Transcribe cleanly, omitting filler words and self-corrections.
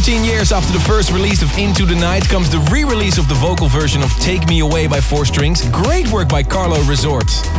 14 years after the first release of Into the Night comes the re-release of the vocal version of Take Me Away by Four Strings. Great work by Carlo Resort.